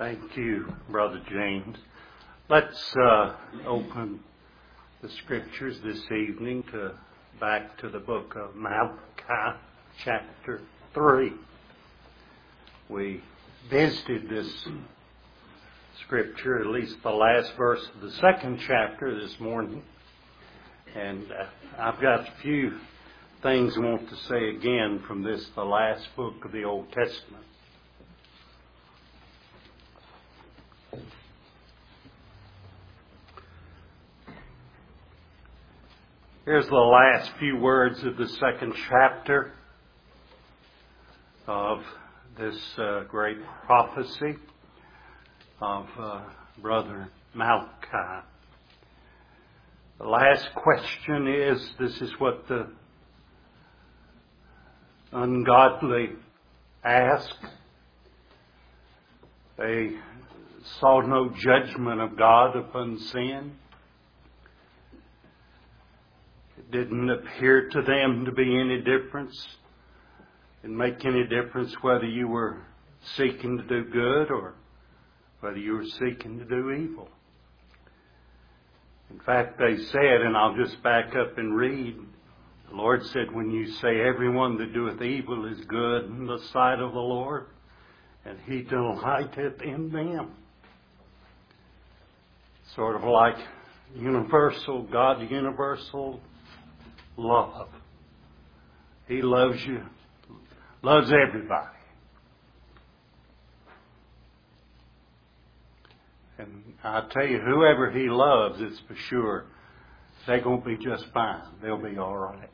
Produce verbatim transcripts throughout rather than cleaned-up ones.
Thank you, Brother James. Let's uh, open the Scriptures this evening to back to the book of Malachi, chapter three. We visited this Scripture, at least the last verse of the second chapter this morning. And uh, I've got a few things I want to say again from this, the last book of the Old Testament. Here's the last few words of the second chapter of this uh, great prophecy of uh, Brother Malachi. The last question is, this is what the ungodly ask. They saw no judgment of God upon sin. It didn't appear to them to be any difference. It didn't make any difference whether you were seeking to do good or whether you were seeking to do evil. In fact, they said, and I'll just back up and read, the Lord said, when you say everyone that doeth evil is good in the sight of the Lord, and He delighteth in them. Sort of like universal, God's universal love. He loves you, loves everybody. And I tell you, whoever He loves, it's for sure, they're going to be just fine. They'll be all right.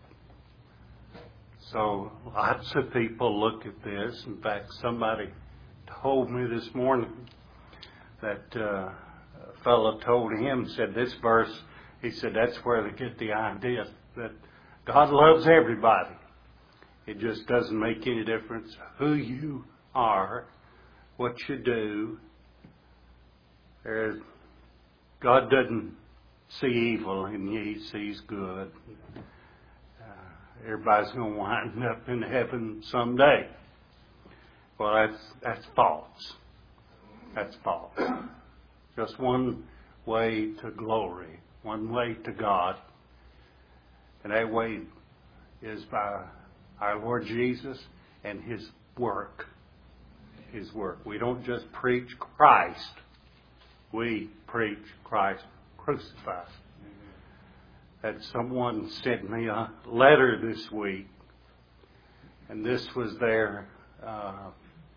So lots of people look at this. In fact, somebody told me this morning that uh, a fellow told him, said this verse, he said that's where they get the idea that God loves everybody. It just doesn't make any difference who you are, what you do. There's, God doesn't see evil in you, He sees good. Uh, everybody's going to wind up in heaven someday. Well, that's, that's false. That's false. Just one way to glory, one way to God. And that way is by our Lord Jesus and His work. His work. We don't just preach Christ. We preach Christ crucified. That someone sent me a letter this week, and this was their uh,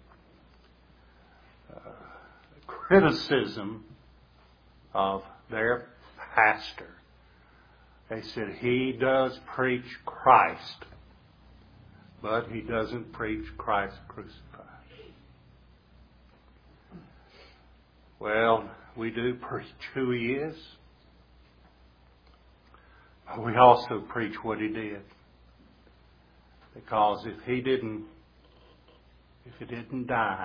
uh, criticism of their pastor. They said he does preach Christ, but he doesn't preach Christ crucified. Well, we do preach who He is. But we also preach what He did. Because if He didn't, if He didn't die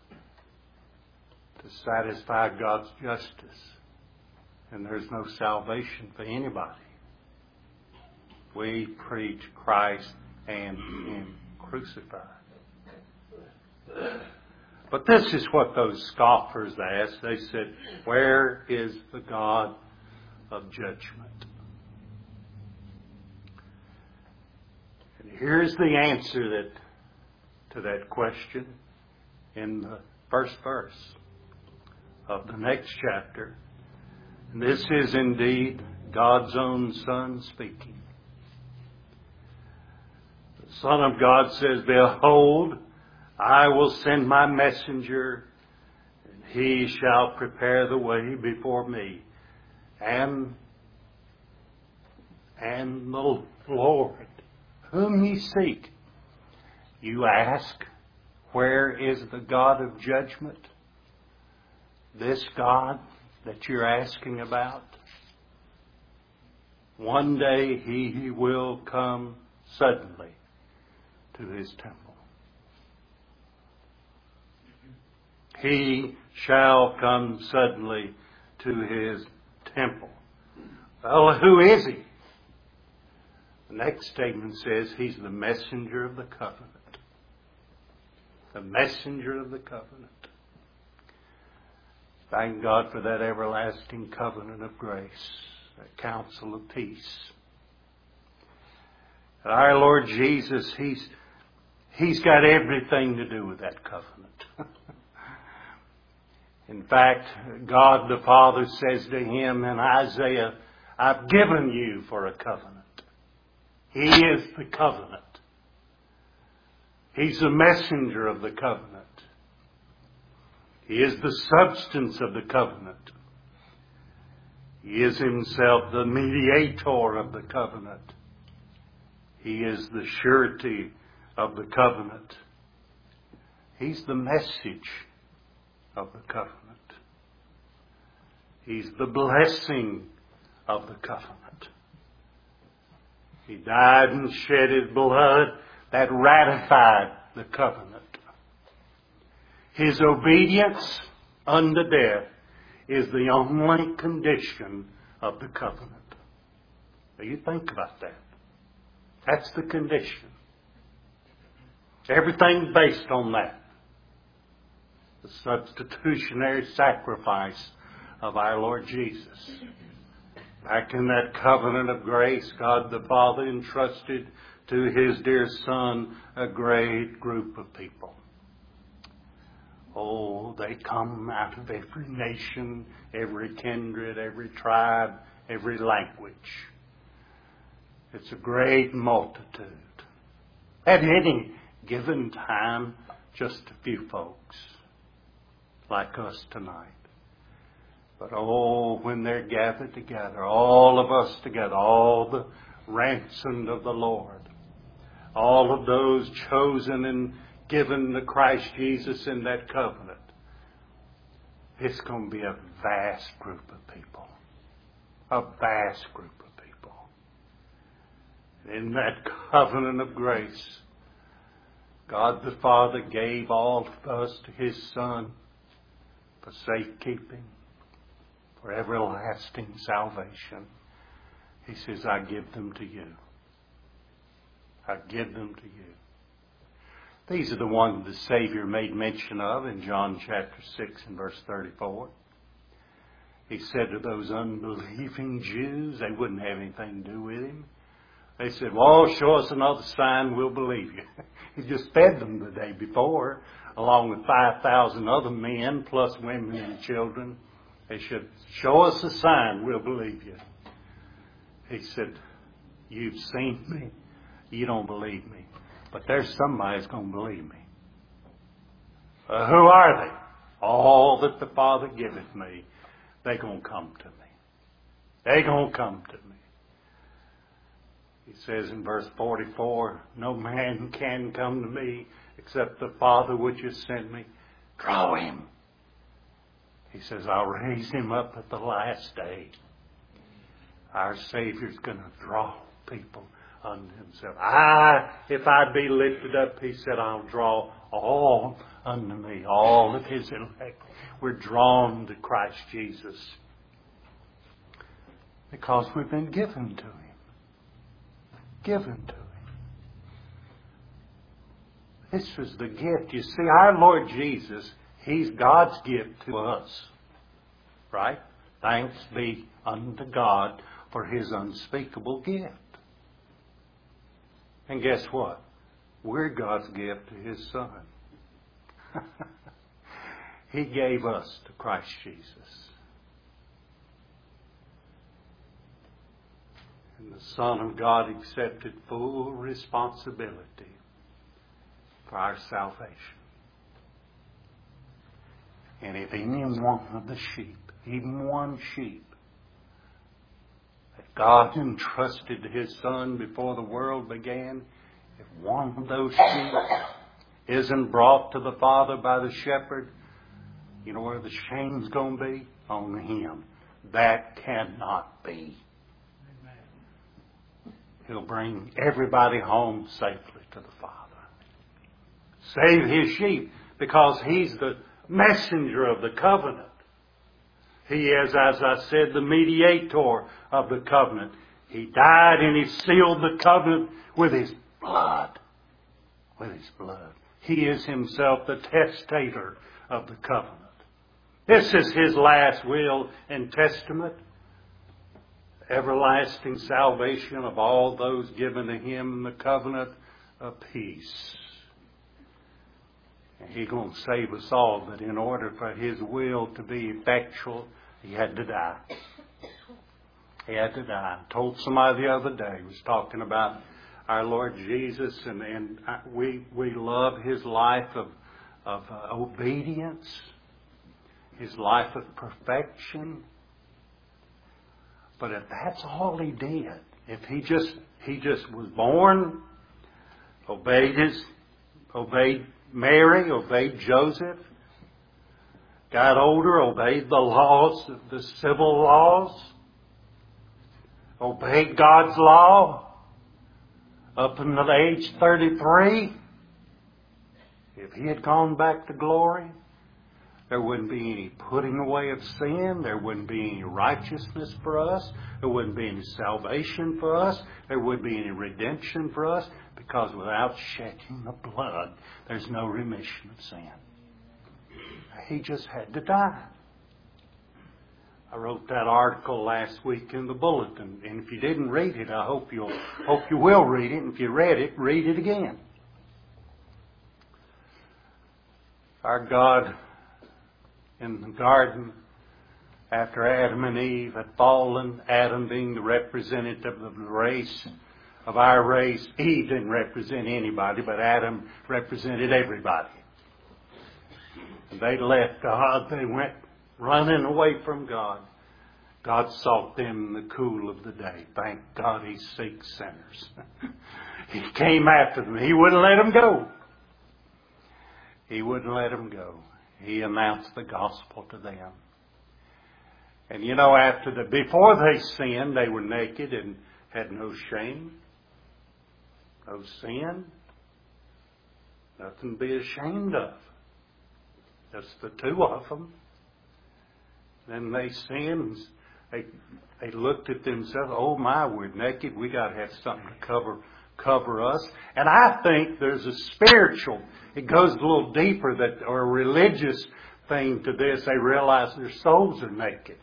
to satisfy God's justice, then there's no salvation for anybody. We preach Christ and Him crucified. But this is what those scoffers asked. They said, where is the God of judgment? And here's the answer that to that question in the first verse of the next chapter. And this is indeed God's own Son speaking. The Son of God says, behold, I will send my messenger, and he shall prepare the way before me. And, and the Lord, whom ye seek, you ask, where is the God of judgment? This God that you're asking about? One day He will come suddenly to His temple. He shall come suddenly to His temple. Well, who is He? The next statement says He's the messenger of the covenant. The messenger of the covenant. Thank God for that everlasting covenant of grace, that counsel of peace. And our Lord Jesus, He's, He's got everything to do with that covenant. In fact, God the Father says to Him in Isaiah, I've given you for a covenant. He is the covenant. He's the messenger of the covenant. He is the substance of the covenant. He is Himself the mediator of the covenant. He is the surety of the covenant. He's the message of the covenant. He's the blessing of the covenant. He died and shed His blood that ratified the covenant. His obedience unto death is the only condition of the covenant. Now you think about that. That's the condition. Everything based on that. The substitutionary sacrifice of our Lord Jesus. Back in that covenant of grace, God the Father entrusted to His dear Son a great group of people. Oh, they come out of every nation, every kindred, every tribe, every language. It's a great multitude. At any given time, just a few folks, like us tonight. But oh, when they're gathered together, all of us together, all the ransomed of the Lord, all of those chosen and given to Christ Jesus in that covenant, it's going to be a vast group of people. A vast group of people. In that covenant of grace, God the Father gave all of us to His Son for safekeeping, for everlasting salvation. He says, I give them to you. I give them to you. These are the ones the Savior made mention of in John chapter six and verse thirty-four. He said to those unbelieving Jews, they wouldn't have anything to do with Him. They said, well, show us another sign, we'll believe you. He just fed them the day before, along with five thousand other men, plus women and children. They said, show us a sign, we'll believe you. He said, you've seen me, you don't believe me. But there's somebody that's going to believe me. Uh, who are they? All that the Father giveth me, they're going to come to me. They're going to come to me. He says in verse forty-four, no man can come to me except the Father which has sent me. Draw him. He says, I'll raise him up at the last day. Our Savior's going to draw people unto Himself. I, if I be lifted up, He said, I'll draw all unto me, all of His elect. We're drawn to Christ Jesus because we've been given to Him. Given to Him. This was the gift. You see, our Lord Jesus, He's God's gift to us. Right? Thanks be unto God for His unspeakable gift. And guess what? We're God's gift to His Son. He gave us to Christ Jesus. And the Son of God accepted full responsibility for our salvation. And if any one of the sheep, even one sheep, that God entrusted to His Son before the world began, if one of those sheep isn't brought to the Father by the shepherd, you know where the shame's going to be? On Him. That cannot be. He'll bring everybody home safely to the Father. Save His sheep, because He's the messenger of the covenant. He is, as I said, the mediator of the covenant. He died and He sealed the covenant with His blood. With His blood. He is Himself the testator of the covenant. This is His last will and testament. Everlasting salvation of all those given to Him in the covenant of peace. And He's going to save us all, but in order for His will to be effectual, He had to die. He had to die. I told somebody the other day, was talking about our Lord Jesus, and, and we we love His life of, of uh, obedience, His life of perfection. But if that's all He did, if He just He just was born, obeyed his obeyed Mary, obeyed Joseph, got older, obeyed the laws, the civil laws, obeyed God's law up until age thirty-three. If He had gone back to glory, there wouldn't be any putting away of sin. There wouldn't be any righteousness for us. There wouldn't be any salvation for us. There wouldn't be any redemption for us, because without shedding the blood, there's no remission of sin. He just had to die. I wrote that article last week in the bulletin, and if you didn't read it, I hope you'll hope you will read it. And if you read it, read it again. Our God in the garden, after Adam and Eve had fallen, Adam being the representative of the race, of our race. Eve didn't represent anybody, but Adam represented everybody. And they left God. They went running away from God. God sought them in the cool of the day. Thank God He seeks sinners. He came after them. He wouldn't let them go. He wouldn't let them go. He announced the gospel to them. And you know, after the, before they sinned, they were naked and had no shame, no sin, nothing to be ashamed of. Just the two of them. Then they sinned. They, they looked at themselves. Oh my, we're naked. We got to have something to cover cover us. And I think there's a spiritual, it goes a little deeper, that or a religious thing to this. They realize their souls are naked.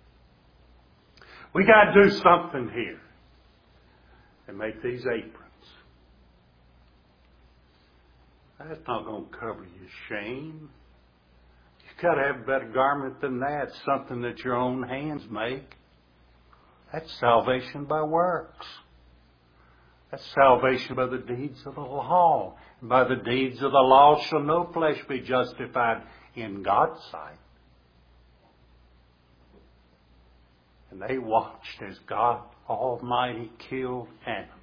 We got to do something here and make these aprons. That's not going to cover your shame. You've got to have a better garment than that, something that your own hands make. That's salvation by works. That's salvation by the deeds of the law. And by the deeds of the law shall no flesh be justified in God's sight. And they watched as God Almighty killed animals.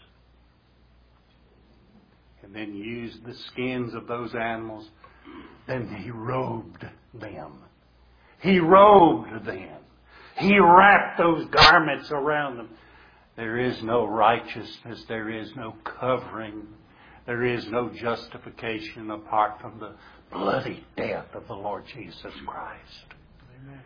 And then used the skins of those animals. Then He robed them. He robed them. He wrapped those garments around them. There is no righteousness. There is no covering. There is no justification apart from the bloody death of the Lord Jesus Christ. Amen.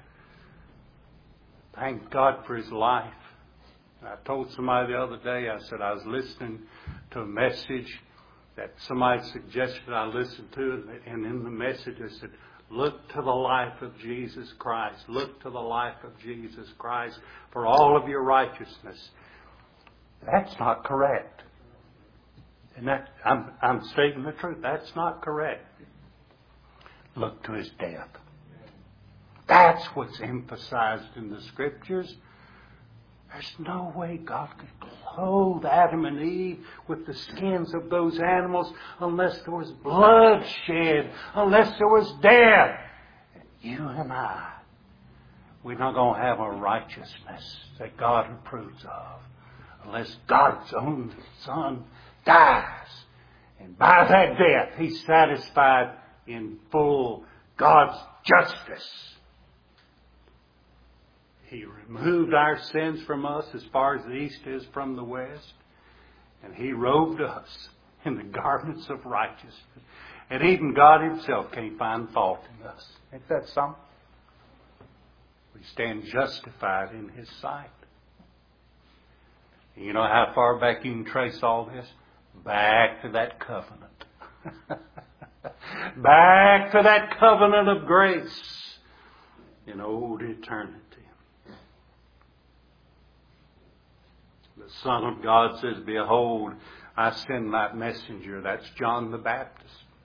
Thank God for His life. I told somebody the other day, I said I was listening to a message that somebody suggested I listen to, and in the message I said, look to the life of Jesus Christ. Look to the life of Jesus Christ for all of your righteousness. That's not correct. And that, I'm, I'm stating the truth. That's not correct. Look to His death. That's what's emphasized in the Scriptures. There's no way God could clothe Adam and Eve with the skins of those animals unless there was blood shed, unless there was death. You and I, we're not going to have a righteousness that God approves of unless God's own Son dies. And by that death, He's satisfied in full God's justice. He removed our sins from us as far as the east is from the west. And He robed us in the garments of righteousness. And even God Himself can't find fault in us. Ain't that something? We stand justified in His sight. And you know how far back you can trace all this? Back to that covenant. Back to that covenant of grace. in old eternity. The Son of God says, behold, I send my messenger. That's John the Baptist.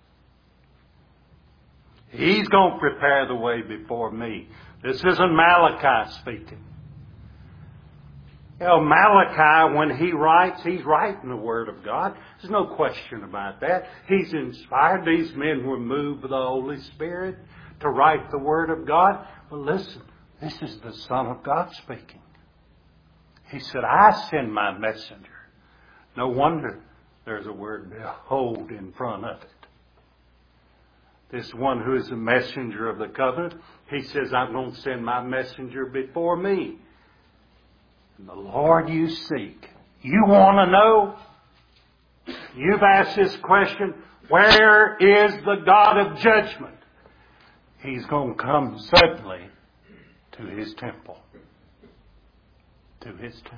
He's going to prepare the way before me. This isn't Malachi speaking. You know, Malachi, when he writes, he's writing the Word of God. There's no question about that. He's inspired. These men were moved by the Holy Spirit to write the Word of God. But listen, this is the Son of God speaking. He said, I send my messenger. No wonder there's a word, behold, in front of it. This one who is the messenger of the covenant, he says, I'm going to send my messenger before me. And the Lord you seek. You want to know? You've asked this question, where is the God of judgment? He's going to come suddenly to His temple. To His temple.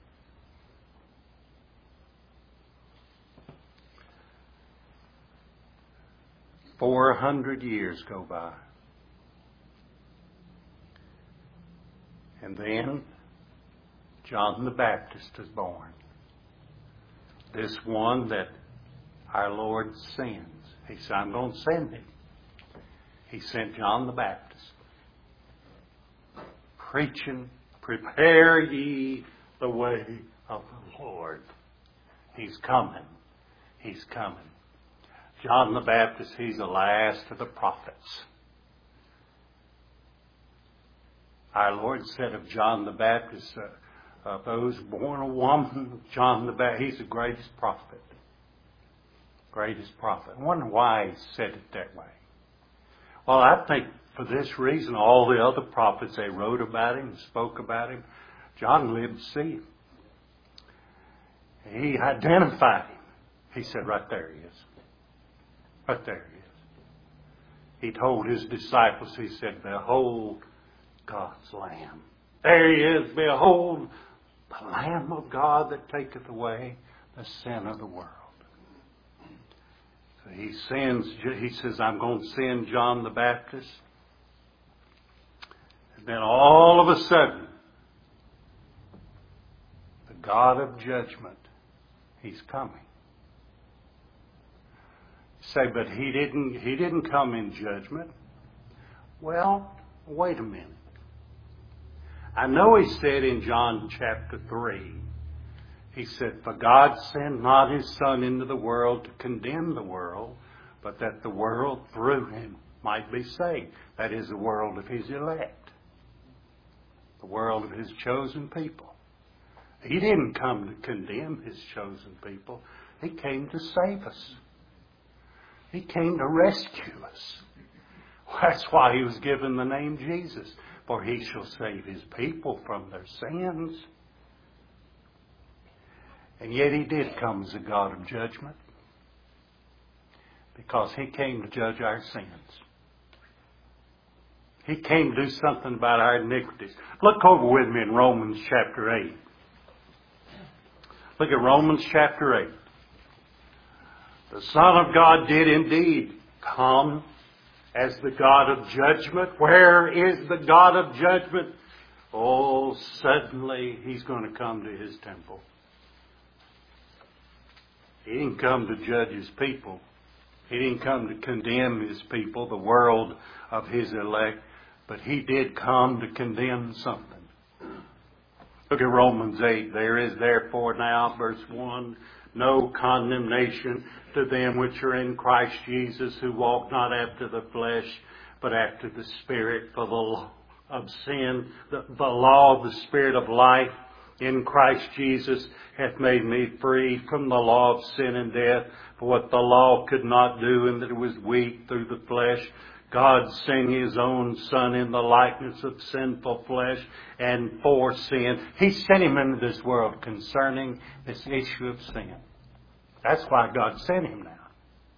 Four hundred years go by. And then John the Baptist is born. This one that our Lord sends. He said, I'm going to send him. He sent John the Baptist. Preaching, prepare ye the way of the Lord. He's coming. He's coming. John the Baptist, he's the last of the prophets. Our Lord said of John the Baptist, uh, of those born of woman, John the Baptist, he's the greatest prophet. Greatest prophet. I wonder why he said it that way. Well, I think for this reason, all the other prophets, they wrote about him, spoke about him. John lived to see him. He identified him. He said, right there he is. Right there he is. He told his disciples, he said, behold God's Lamb. There he is. Behold the Lamb of God that taketh away the sin of the world. So he sends, he says, I'm going to send John the Baptist. And then all of a sudden, the God of judgment, He's coming. Say, but he didn't, he didn't come in judgment. Well, wait a minute. I know he said in John chapter three, he said, for God sent not His Son into the world to condemn the world, but that the world through Him might be saved. That is the world of His elect. The world of His chosen people. He didn't come to condemn His chosen people. He came to save us. He came to rescue us. That's why He was given the name Jesus. For He shall save His people from their sins. And yet He did come as a God of judgment. Because He came to judge our sins. He came to do something about our iniquities. Look over with me in Romans chapter eight. Look at Romans chapter eight. The Son of God did indeed come as the God of judgment. Where is the God of judgment? Oh, suddenly He's going to come to His temple. He didn't come to judge His people. He didn't come to condemn His people, the world of His elect. But He did come to condemn something. Look at Romans eight. There is therefore now, verse one, no condemnation to them which are in Christ Jesus, who walk not after the flesh, but after the Spirit. For the law of sin, the, the law of the Spirit of life in Christ Jesus hath made me free from the law of sin and death. For what the law could not do, and that it was weak through the flesh, God sent His own Son in the likeness of sinful flesh, and for sin. He sent Him into this world concerning this issue of sin. That's why God sent Him now.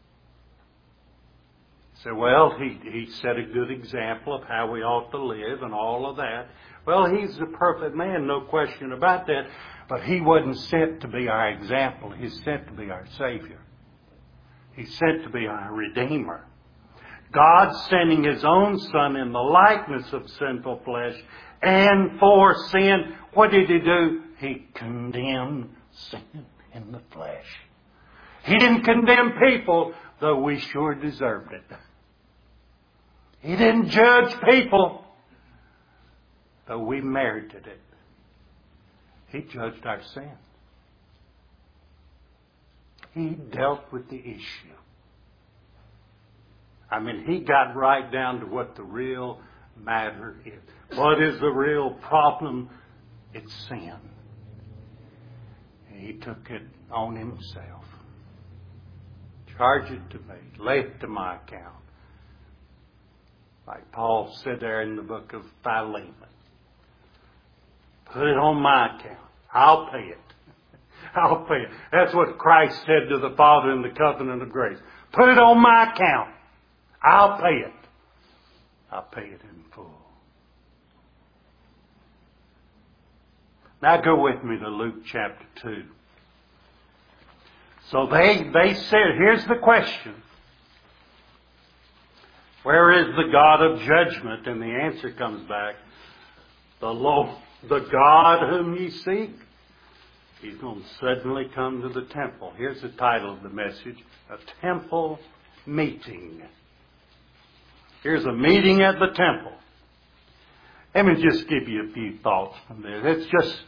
So, well, he, he set a good example of how we ought to live and all of that. Well, He's the perfect man, no question about that. But He wasn't sent to be our example. He's sent to be our Savior. He's sent to be our Redeemer. God sending His own Son in the likeness of sinful flesh and for sin, what did He do? He condemned sin in the flesh. He didn't condemn people, though we sure deserved it. He didn't judge people, though we merited it. He judged our sin. He dealt with the issue. I mean, He got right down to what the real matter is. What is the real problem? It's sin. He took it on Himself. Charge it to me. Lay it to my account. Like Paul said there in the book of Philemon. Put it on my account. I'll pay it. I'll pay it. That's what Christ said to the Father in the covenant of grace. Put it on my account. I'll pay it. I'll pay it in full. Now go with me to Luke chapter two. So they, they said, here's the question. Where is the God of judgment? And the answer comes back. The Lord, the God whom ye seek, He's going to suddenly come to the temple. Here's the title of the message. A temple meeting. Here's a meeting at the temple. Let me just give you a few thoughts from this. It's just,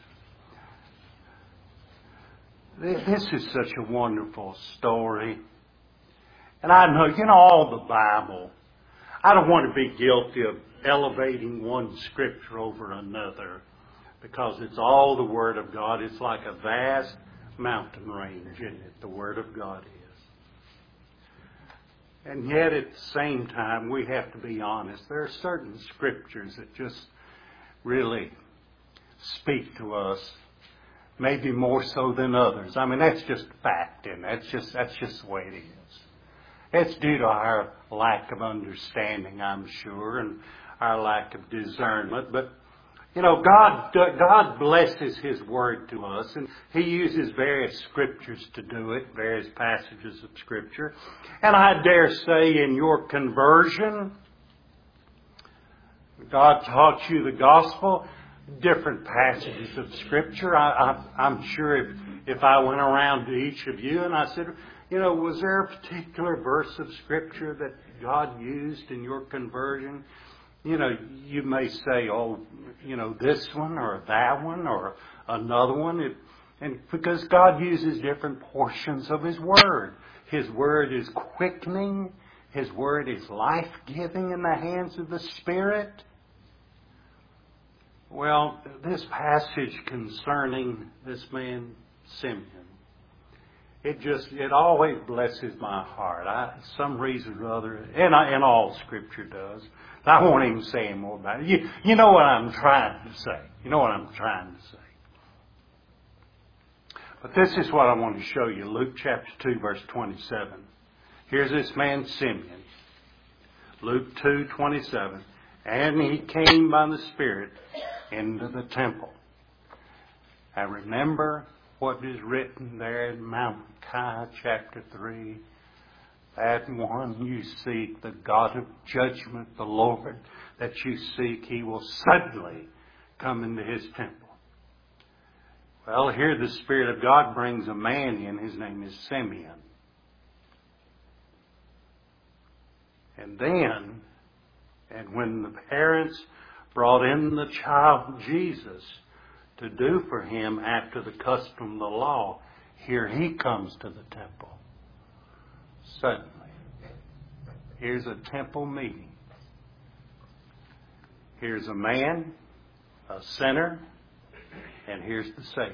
this is such a wonderful story. And I know, you know, all the Bible, I don't want to be guilty of elevating one scripture over another, because it's all the Word of God. It's like a vast mountain range, isn't it? The Word of God is. And yet at the same time, we have to be honest. There are certain scriptures that just really speak to us, maybe more so than others. I mean, that's just fact, and that's just that's just the way it is. It's due to our lack of understanding, I'm sure, and our lack of discernment. But you know, God God blesses His Word to us, and He uses various scriptures to do it, various passages of Scripture. And I dare say in your conversion, God taught you the gospel, different passages of Scripture. I, I, I'm sure if, if I went around to each of you and I said, you know, was there a particular verse of Scripture that God used in your conversion? You know, you may say, oh, you know, this one or that one or another one. It, and because God uses different portions of His Word. His Word is quickening. His Word is life-giving in the hands of the Spirit. Well, this passage concerning this man, Simeon, it just, it always blesses my heart. I, some reason or other, and, I, and all Scripture does. I won't even say any more about it. You, you know what I'm trying to say. You know what I'm trying to say. But this is what I want to show you. Luke chapter two, verse twenty-seven. Here's this man Simeon. Luke two, twenty-seven. And he came by the Spirit into the temple. Now remember what is written there in Malachi chapter three. That one you seek, the God of judgment, the Lord that you seek, He will suddenly come into His temple. Well, here the Spirit of God brings a man in. His name is Simeon. And then, and when the parents brought in the child Jesus to do for him after the custom of the law, here he comes to the temple. Suddenly. Here's a temple meeting. Here's a man, a sinner, and here's the Savior.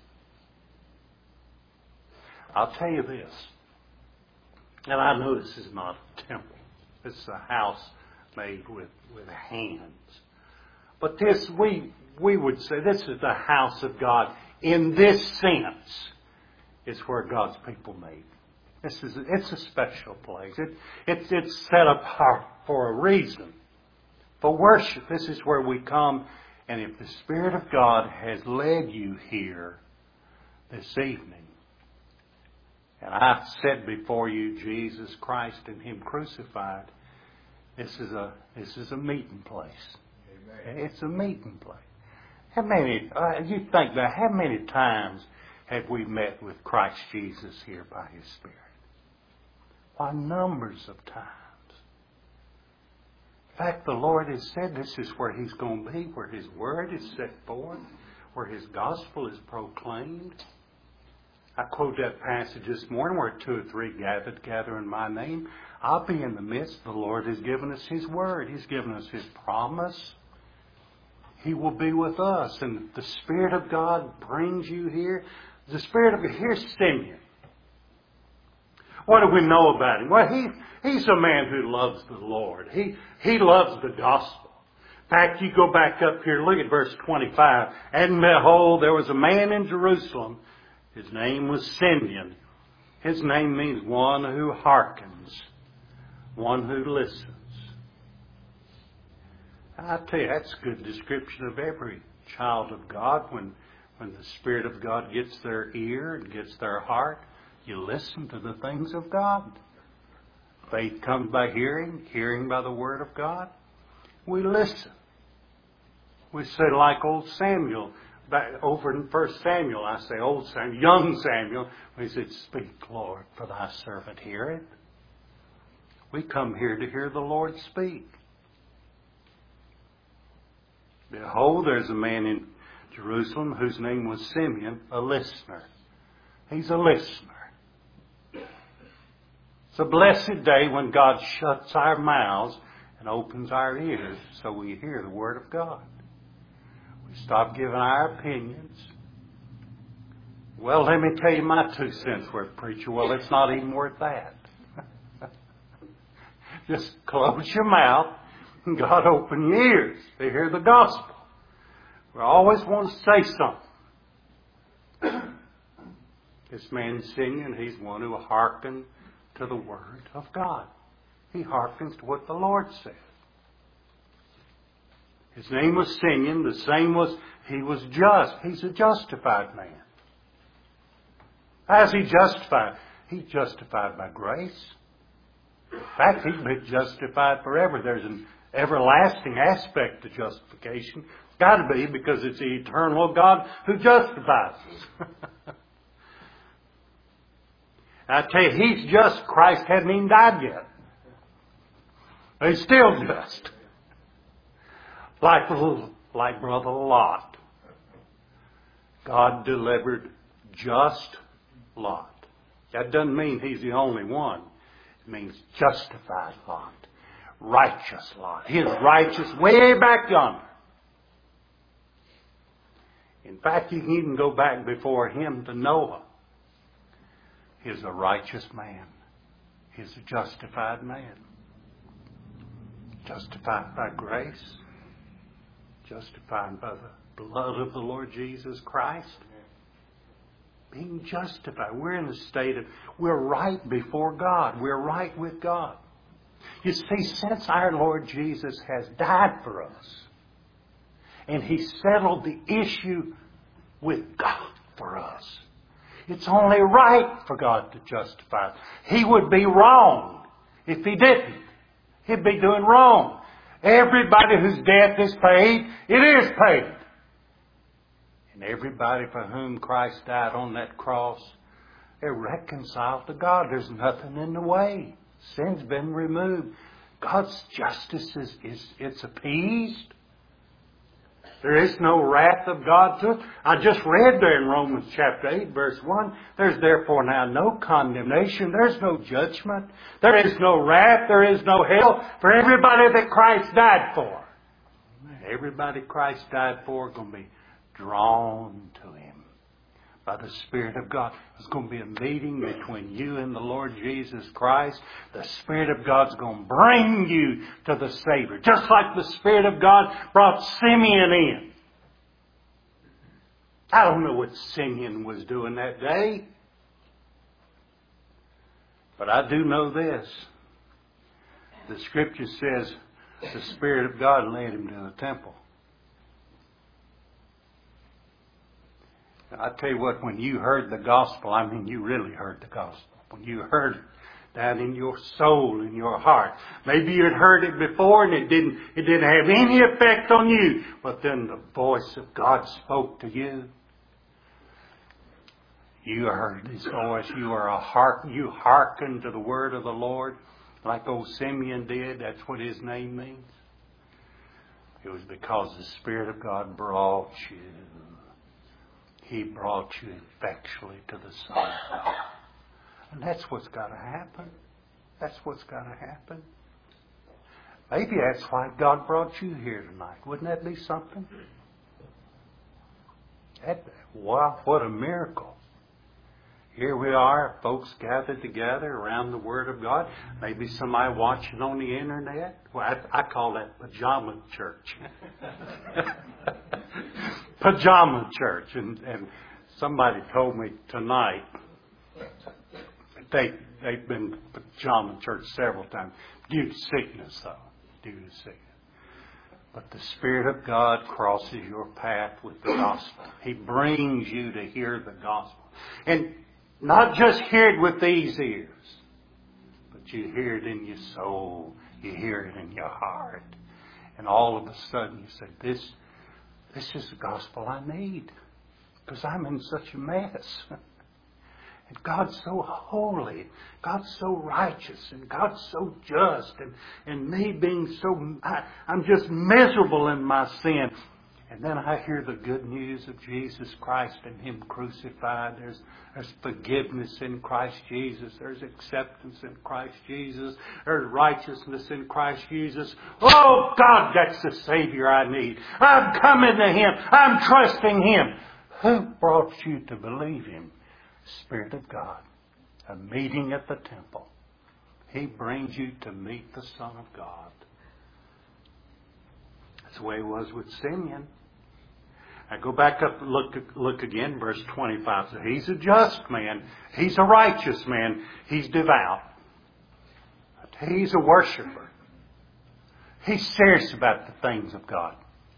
I'll tell you this, and I know this is not a temple. This is a house made with, with hands. But this, we, we would say, this is the house of God. In this sense, it's where God's people meet. This is, it's a special place. It, it's, it's set apart for a reason. For worship, this is where we come. And if the Spirit of God has led you here this evening, and I've set before you Jesus Christ and Him crucified, This is a this is a meeting place. Amen. It's a meeting place. How many? Uh, you think that? How many times have we met with Christ Jesus here by His Spirit? Why, numbers of times. In fact, the Lord has said this is where He's going to be, where His Word is set forth, where His gospel is proclaimed. I quote that passage this morning where two or three gathered, gather in my name. I'll be in the midst. The Lord has given us His Word. He's given us His promise. He will be with us. And the Spirit of God brings you here. The Spirit of God, here's Simeon. What do we know about him? Well, he, he's a man who loves the Lord. He, he loves the gospel. In fact, you go back up here, look at verse twenty-five. And behold, there was a man in Jerusalem. His name was Simeon. His name means one who hearkens, one who listens. I tell you, that's a good description of every child of God. When, when the Spirit of God gets their ear and gets their heart, you listen to the things of God. Faith comes by hearing, hearing by the Word of God. We listen. We say like old Samuel. Back over in First Samuel, I say old Samuel, young Samuel, he said, "Speak, Lord, for thy servant heareth." We come here to hear the Lord speak. Behold, there's a man in Jerusalem whose name was Simeon, a listener. He's a listener. It's a blessed day when God shuts our mouths and opens our ears so we hear the Word of God. We stop giving our opinions. Well, let me tell you my two cents worth, preacher. Well, it's not even worth that. Just close your mouth and God open your ears to hear the gospel. We always want to say something. This man Simeon, he's one who hearkened to the Word of God. He hearkens to what the Lord said. His name was Simeon. The same was, he was just. He's a justified man. How's he justified? He's justified by grace. In fact, he's been justified forever. There's an everlasting aspect to justification. It's got to be, because it's the eternal God who justifies us. I tell you, he's just. Christ hadn't even died yet. He's still just. Like, like Brother Lot. God delivered just Lot. That doesn't mean he's the only one. It means justified Lot. Righteous Lot. His righteous way back yonder. In fact, you can even go back before him to Noah. He's a righteous man. He's a justified man. Justified by grace. Justified by the blood of the Lord Jesus Christ. Being justified. We're in a state of, we're right before God. We're right with God. You see, since our Lord Jesus has died for us, and He settled the issue with God for us, it's only right for God to justify us. He would be wrong if He didn't. He'd be doing wrong. Everybody whose debt is paid, it is paid. And everybody for whom Christ died on that cross, they're reconciled to God. There's nothing in the way. Sin's been removed. God's justice is, is it's appeased. There is no wrath of God to it. I just read there in Romans chapter eight, verse one. There's therefore now no condemnation. There's no judgment. There is no wrath. There is no hell for everybody that Christ died for. Everybody Christ died for is going to be drawn to Him by the Spirit of God. There's going to be a meeting between you and the Lord Jesus Christ. The Spirit of God's going to bring you to the Savior. Just like the Spirit of God brought Simeon in. I don't know what Simeon was doing that day. But I do know this. The Scripture says the Spirit of God led him to the temple. I tell you what, when you heard the gospel, I mean, you really heard the gospel. When you heard it, down in your soul, in your heart. Maybe you'd heard it before and it didn't, it didn't have any effect on you. But then the voice of God spoke to you. You heard His voice. You are a heark, you hearkened to the word of the Lord like old Simeon did. That's what his name means. It was because the Spirit of God brought you. He brought you effectually to the Son of God. And that's what's got to happen. That's what's got to happen. Maybe that's why God brought you here tonight. Wouldn't that be something? That, wow, what a miracle. Here we are, folks gathered together around the Word of God. Maybe somebody watching on the internet. Well, I, I call that pajama church. Pajama church. And, and somebody told me tonight, they, they've been pajama church several times. Due to sickness, though. Due to sickness. But the Spirit of God crosses your path with the gospel. He brings you to hear the gospel. And not just hear it with these ears, but you hear it in your soul. You hear it in your heart. And all of a sudden you say, this, this is the gospel I need. Because I'm in such a mess. And God's so holy. God's so righteous. And God's so just. And, and me being so... I, I'm just miserable in my sin. And then I hear the good news of Jesus Christ and Him crucified. There's, there's forgiveness in Christ Jesus. There's acceptance in Christ Jesus. There's righteousness in Christ Jesus. Oh God, that's the Savior I need. I'm coming to Him. I'm trusting Him. Who brought you to believe Him? Spirit of God. A meeting at the temple. He brings you to meet the Son of God. That's the way it was with Simeon. I go back up and look, look again, verse twenty-five. So he's a just man. He's a righteous man. He's devout. He's a worshiper. He's serious about the things of God.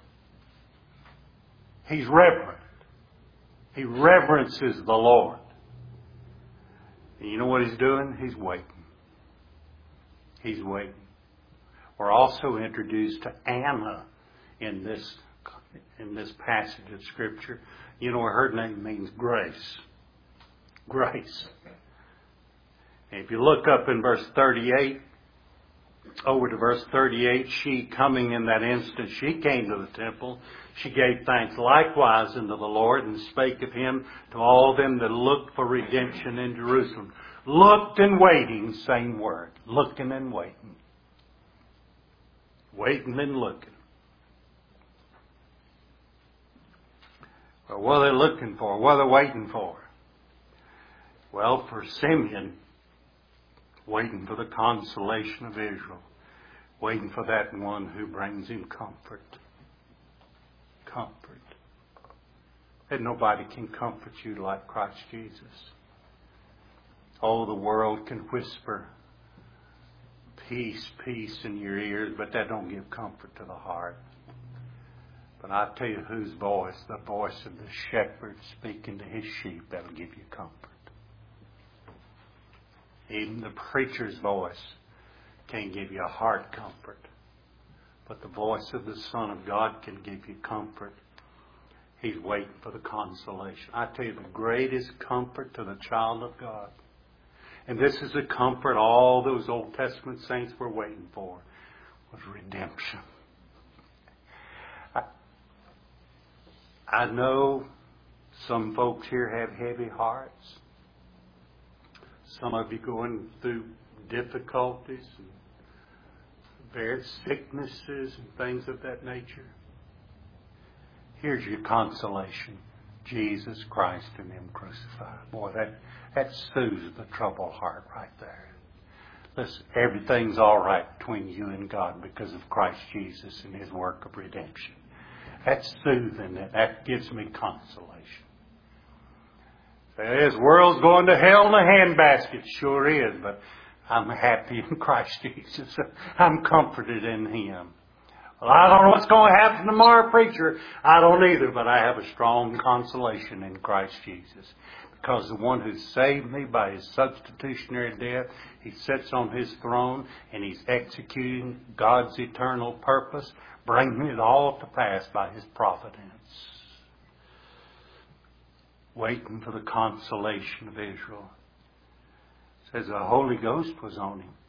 He's reverent. He reverences the Lord. And you know what he's doing? He's waiting. He's waiting. We're also introduced to Anna in this in this passage of Scripture. You know, her name means grace. Grace. And if you look up in verse thirty-eight, over to verse thirty-eight, she coming in that instant, she came to the temple. She gave thanks likewise unto the Lord and spake of Him to all them that looked for redemption in Jerusalem. Looked and waiting, same word. Looking and waiting. Waiting and looking. Well, what are they looking for? What are they waiting for? Well, for Simeon, waiting for the consolation of Israel. Waiting for that one who brings him comfort. Comfort. And nobody can comfort you like Christ Jesus. Oh, the world can whisper peace, peace in your ears, but that don't give comfort to the heart. But I tell you whose voice, the voice of the shepherd speaking to his sheep, that'll give you comfort. Even the preacher's voice can't give you a heart comfort. But the voice of the Son of God can give you comfort. He's waiting for the consolation. I tell you, the greatest comfort to the child of God. And this is the comfort all those Old Testament saints were waiting for, was redemption. I, I know some folks here have heavy hearts. Some of you going through difficulties and various sicknesses and things of that nature. Here's your consolation. Jesus Christ and Him crucified. Boy, that, that soothes the troubled heart right there. Listen, everything's all right between you and God because of Christ Jesus and His work of redemption. That's soothing. That gives me consolation. This world's going to hell in a handbasket. Sure is, but I'm happy in Christ Jesus. I'm comforted in Him. Well, I don't know what's going to happen tomorrow, preacher. I don't either, but I have a strong consolation in Christ Jesus. Because the one who saved me by His substitutionary death, He sits on His throne and He's executing God's eternal purpose, bringing it all to pass by His providence. Waiting for the consolation of Israel. It says the Holy Ghost was on Him.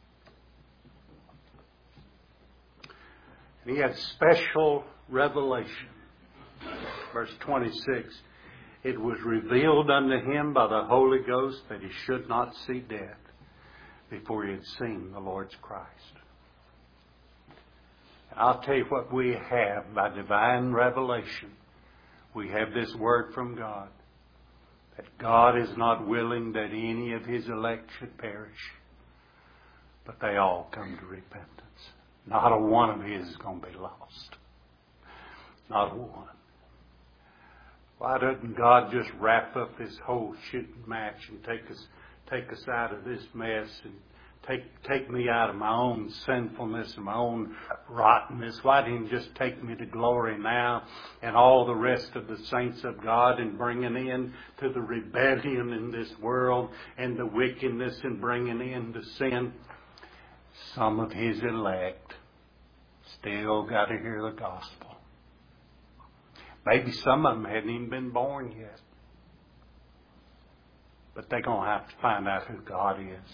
And He had special revelation. Verse twenty-six. It was revealed unto Him by the Holy Ghost that He should not see death before He had seen the Lord's Christ. And I'll tell you what we have by divine revelation. We have this word from God. That God is not willing that any of His elect should perish. But they all come to repentance. Not a one of His is going to be lost. Not a one. Why doesn't God just wrap up this whole shooting match and take us take us out of this mess and take take me out of my own sinfulness and my own rottenness? Why didn't He just take me to glory now and all the rest of the saints of God and bringing in to the rebellion in this world and the wickedness and bringing in the sin? Some of His elect still got to hear the gospel. Maybe some of them hadn't even been born yet. But they're going to have to find out who God is.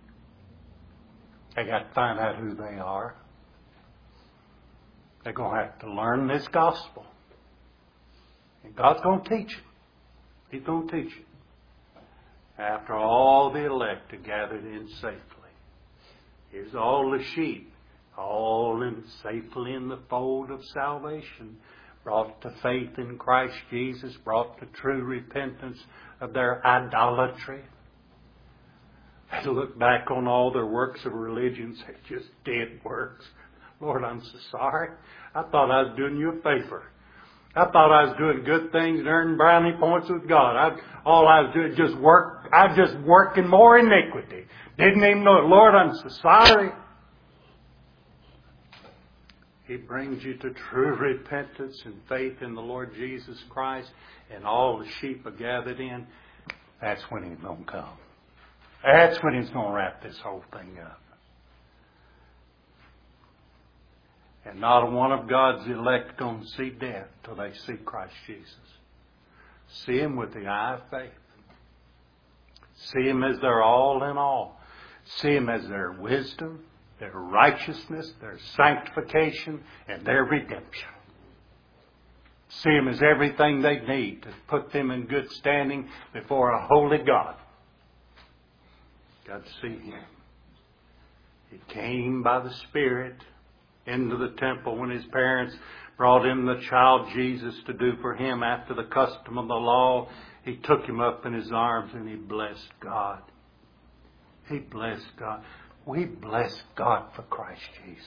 They got to find out who they are. They're going to have to learn this gospel. And God's going to teach them. He's going to teach them. After all the elect are gathered in safely. Here's all the sheep, all in safely in the fold of salvation. Brought to faith in Christ Jesus, brought to true repentance of their idolatry. They look back on all their works of religion, say, just dead works. Lord, I'm so sorry. I thought I was doing you a favor. I thought I was doing good things and earning brownie points with God. I, all I was doing just work. I was just working more iniquity. Didn't even know it. Lord, I'm so sorry. He brings you to true repentance and faith in the Lord Jesus Christ, and all the sheep are gathered in. That's when He's going to come. That's when He's going to wrap this whole thing up. And not one of God's elect going to see death till they see Christ Jesus. See Him with the eye of faith. See Him as their all in all. See Him as their wisdom, their righteousness, their sanctification, and their redemption. See Him as everything they need to put them in good standing before a holy God. Got to see Him. He came by the Spirit into the temple when His parents brought Him the child Jesus to do for Him after the custom of the law. He took Him up in His arms and He blessed God. He blessed God. We bless God for Christ Jesus.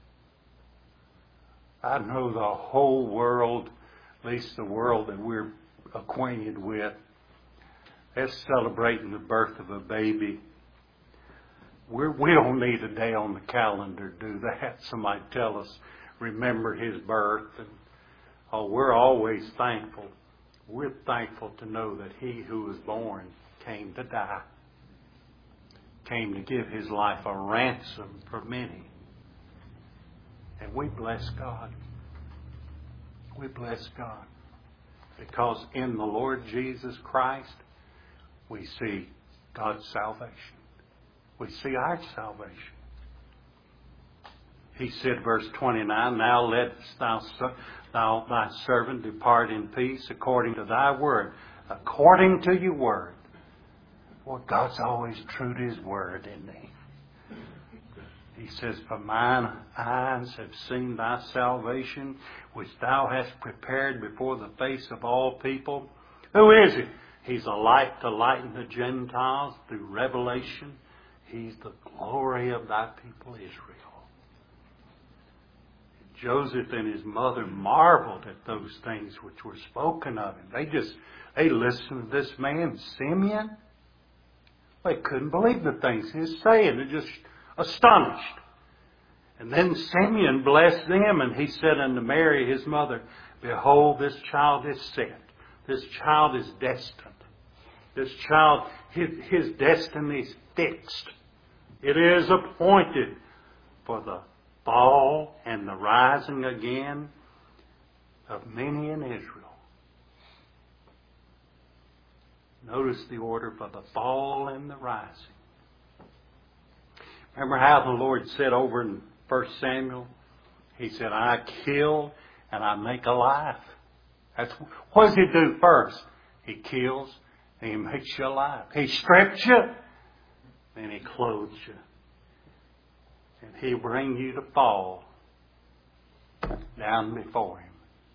I know the whole world, at least the world that we're acquainted with, they're celebrating the birth of a baby. We're, we don't need a day on the calendar to do that. Somebody tell us, remember His birth. And oh, we're always thankful. We're thankful to know that He who was born came to die. Came to give His life a ransom for many. And we bless God. We bless God. Because in the Lord Jesus Christ, we see God's salvation. We see our salvation. He said, verse twenty-nine, now let thou, thou thy servant depart in peace according to thy word. According to your word. Well, God's always true to His word, isn't He? He says, for mine eyes have seen thy salvation, which thou hast prepared before the face of all people. Who is it? He's a light to lighten the Gentiles through revelation. He's the glory of thy people Israel. Joseph and his mother marveled at those things which were spoken of him. They just, they listened to this man, Simeon. They couldn't believe the things he was saying. They're just astonished. And then Simeon blessed them, and he said unto Mary, his mother, Behold, this child is set. This child is destined. This child, his, his destiny is fixed. It is appointed for the fall and the rising again of many in Israel. Notice the order for the fall and the rising. Remember how the Lord said over in First Samuel? He said, I kill and I make alive. That's, what does He do first? He kills and He makes you alive. He strips you and He clothes you. And He'll bring you to fall down before Him.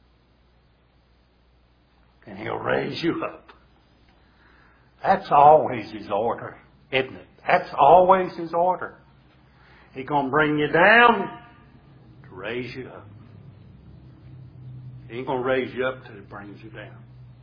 And He'll raise you up. That's always His order, isn't it? That's always His order. He's going to bring you down to raise you up. He ain't going to raise you up till He brings you down.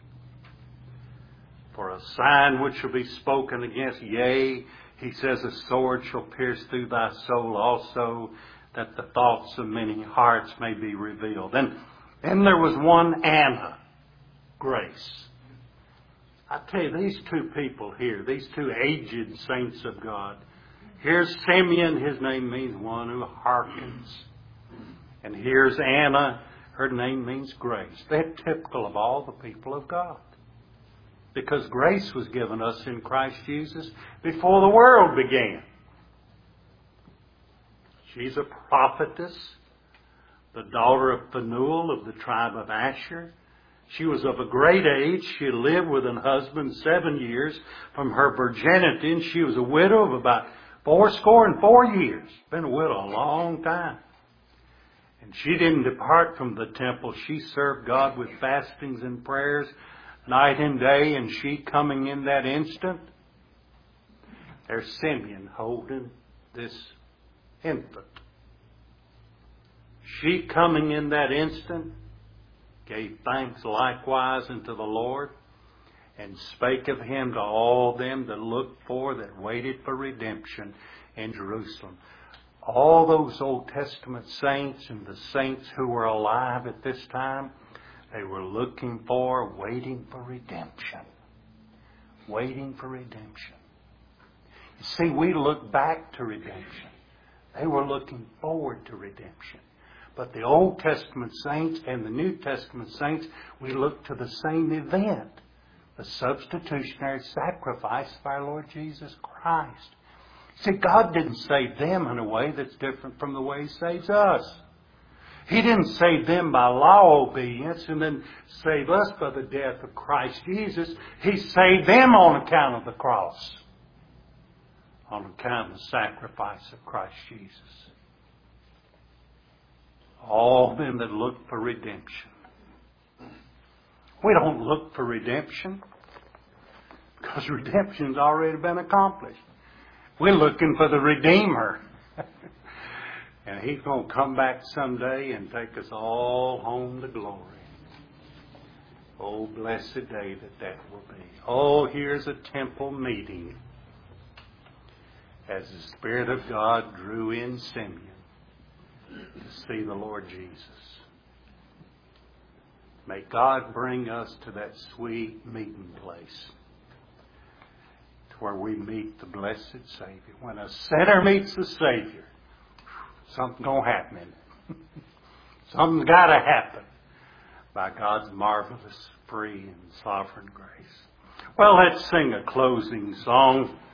For a sign which shall be spoken against, yea, He says, a sword shall pierce through thy soul also, that the thoughts of many hearts may be revealed. And then there was one Anna, Grace. I tell you, these two people here, these two aged saints of God. Here's Simeon, his name means one who hearkens. And here's Anna, her name means grace. They're typical of all the people of God. Because grace was given us in Christ Jesus before the world began. She's a prophetess, the daughter of Phanuel of the tribe of Asher. She was of a great age. She lived with a husband seven years from her virginity, and she was a widow of about fourscore and four years. Been a widow a long time. And she didn't depart from the temple. She served God with fastings and prayers night and day, and she coming in that instant, there's Simeon holding this infant. She coming in that instant, gave thanks likewise unto the Lord, and spake of Him to all them that looked for, that waited for redemption in Jerusalem. All those Old Testament saints and the saints who were alive at this time, they were looking for, waiting for redemption. Waiting for redemption. You see, we look back to redemption. They were looking forward to redemption. But the Old Testament saints and the New Testament saints, we look to the same event. The substitutionary sacrifice of our Lord Jesus Christ. See, God didn't save them in a way that's different from the way He saves us. He didn't save them by law obedience and then save us by the death of Christ Jesus. He saved them on account of the cross. On account of the sacrifice of Christ Jesus. All them that look for redemption. We don't look for redemption because redemption's already been accomplished. We're looking for the Redeemer. And He's going to come back someday and take us all home to glory. Oh, blessed day that that will be. Oh, here's a temple meeting as the Spirit of God drew in Simeon to see the Lord Jesus. May God bring us to that sweet meeting place to where we meet the blessed Savior. When a sinner meets the Savior, something's going to happen in it. Something's got to happen by God's marvelous, free, and sovereign grace. Well, let's sing a closing song.